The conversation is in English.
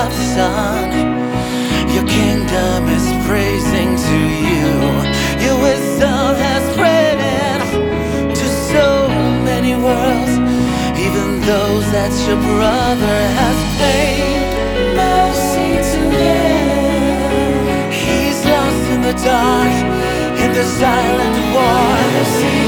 of the sun. Your kingdom is praising to you. Your wisdom has spread to so many worlds, even those that your brother has paid mercy to him. He's lost in the dark, in the silent war.